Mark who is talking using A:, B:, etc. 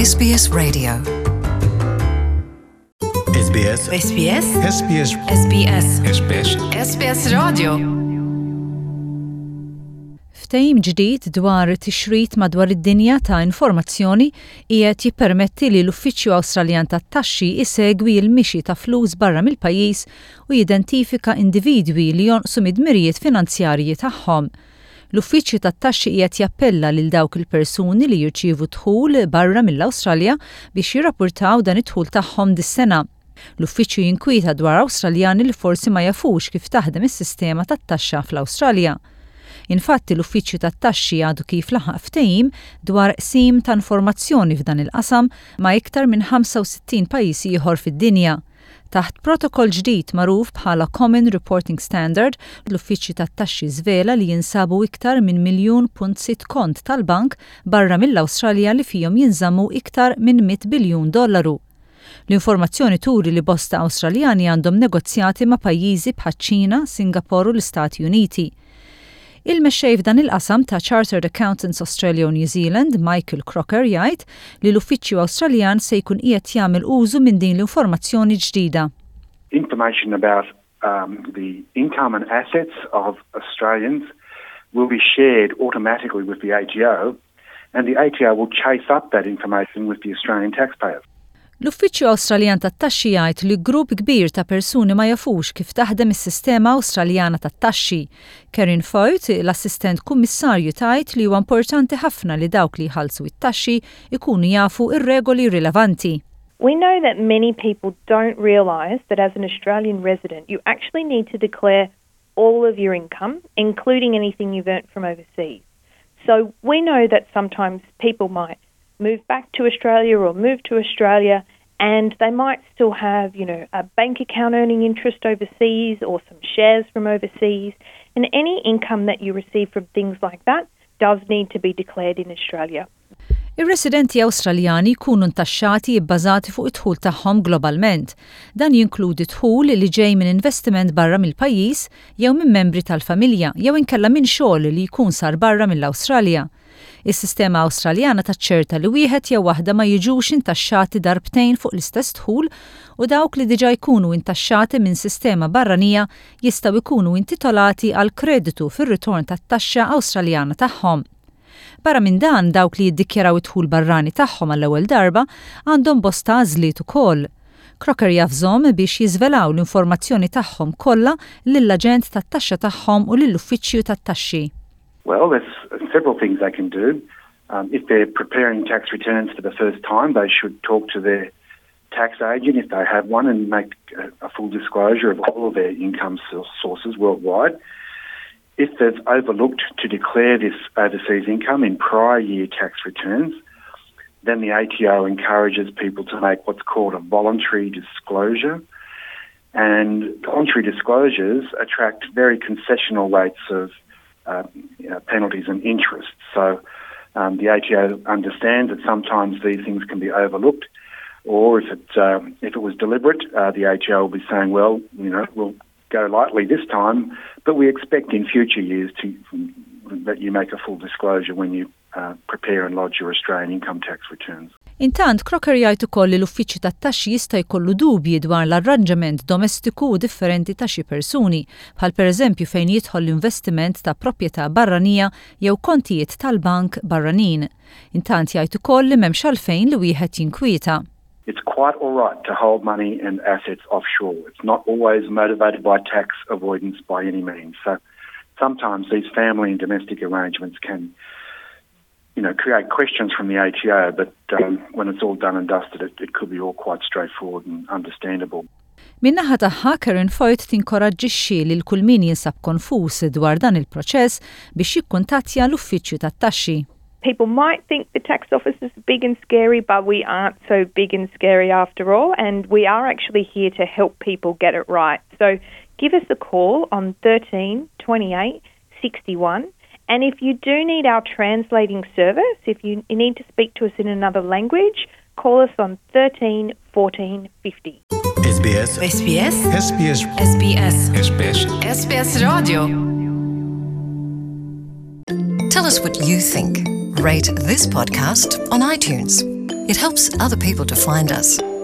A: SBS Radio.
B: SBS
A: SBS
B: SBS
A: SBS
B: SBS
A: SBS Radio.
C: Ftehim ġdid dwar tixrid madwar id-dinja ta' informazzjoni qiegħed jippermetti li l-Uffiċċju Awstraljan tat-Taxxi isegwi l-mixi ta' flus barra mill-pajjiż u jidentifika individwi li jonqsu mid-dmirijiet finanzjarji tagħhom. L-Uffiċċju tat-Taxxi qiegħed jappella lil dawk il-persuni li jirċievu dħul barra mill-Awstralja biex jirrappurtaw dan id-dħul tagħhom dis-sena. L-uffiċċju jinkwieta dwar Awstraljani li forsi ma jafux kif taħdem is-sistema tat-taxxa fl-Awstralja. Infatti l-Uffiċċju tat-Taxxi għadu kif laħaq ftehim dwar qsim ta' informazzjoni f'dan il-qasam ma' iktar minn 65 pajjiż ieħor fid-dinja. Taħt protokoll ġdid magħruf bħala Common Reporting Standard, l-Uffiċċju tat-Taxxi żvela li jinsabu iktar minn 1,6 kont tal-bank barra mill-Awstralja li fihom jinżammu iktar minn $100 biljun. L-informazzjoni turi li bosta Awstraljani għandhom negozjati ma' pajjiżi bħaċ-Ċina, Singapore u l-Istati Uniti. Il-mexxej f'dan il-qasam ta' Chartered Accountants Australia u New Zealand, Michael Crocker, jgħid li l-Uffiċċju Awstraljan se jkun qiegħed jagħmel użu minn din l-informazzjoni ġdida.
D: Information about the income and assets of Australians will be shared automatically with the ATO, and the ATO will chase up that information with the Australian taxpayers.
C: L-Uffiċċju Awstraljan tat-Taxxi jgħid li grupp kbir ta' persuni ma jafux kif taħdem is-sistema Awstraljana tat-Taxxi. Karen Foyt, l-assistent kummissarju tgħid li huwa importanti ħafna li dawk li jħallsu it-taxxi ikunu jafu ir-regoli rilevanti.
E: We know that many people don't realise that as an Australian resident you actually need to declare all of your income, including anything you've earned from overseas. So we know that sometimes people might move back to Australia or move to Australia and they might still have, a bank account earning interest overseas or some shares from overseas, and any income that you receive from things like that does need to be declared in Australia.
C: Ir-residenti Awstraljani jkunu ntaxxati bbażati fuq id-dħul tagħhom globalment. Dan jinkludi dħul li ġej minn investiment barra mill-pajjiż jew minn membri tal-familja jew inkella minn xogħol li jkun sar barra mill-Awstralja. Is-sistema Awstraljana taċċerta li wieħed jew waħda ma jiġux intaxxati darbtejn fuq l-istess dħul u dawk li diġà jkunu intaxxati minn sistema barranija jistgħu jkunu intitolati għal kreditu fir-ritorn tat-taxxa Awstraljana tagħhom. Barra minn dan dawk li jiddikjaraw id-dħul barrani tagħhom għall-ewwel darba għandhom bosta għażliet ukoll. Crocker jafżhom biex jiżvelaw l-informazzjoni tagħhom kollha lill-aġent tat-taxxa tagħhom u lill-Uffiċċju tat-Taxxi.
D: Well, there's several things they can do. If they're preparing tax returns for the first time, they should talk to their tax agent if they have one and make a full disclosure of all of their income sources worldwide. If they've overlooked to declare this overseas income in prior year tax returns, then the ATO encourages people to make what's called a voluntary disclosure. And voluntary disclosures attract very concessional rates of penalties and interest. So the ATO understands that sometimes these things can be overlooked, or if it was deliberate, the ATO will be saying, well, we'll go lightly this time, but we expect in future years that you make a full disclosure when you prepare and lodge your Australian income tax returns.
C: Intant, Crocker jgħid ukoll li l-Uffiċċju tat-Taxxi jista' jkollu dubji dwar l-arranġament domestiku differenti ta' xi persuni, bħal pereżempju fejn jidħol l-investiment ta' proprjetà barranija jew kontijiet tal-bank barranin. Intant jgħid ukoll li m'hemmx għalfejn li wieħed jinkwieta.
D: It's quite all right to hold money and assets offshore. It's not always motivated by tax avoidance by any means. So sometimes these family and domestic arrangements can create questions from the ATO, but when it's all done and dusted, it could be all quite straightforward and understandable.
C: Min-naħa tagħha Karen Foyt tinkoraġġixxi lil kull min jinsab konfus dwar dan il-proċess biex jikkuntattja l-Uffiċċju tat-Taxxi.
E: People might think the tax office is big and scary, but we aren't so big and scary after all, and we are actually here to help people get it right. So give us a call on 13 28 61. And if you do need our translating service, if you need to speak to us in another language, call us on 13 14 50.
B: SBS
A: SBS
B: SBS
A: SBS
B: SBS
A: SBS Radio. Tell us what you think. Rate this podcast on iTunes.
B: It helps other people to find us.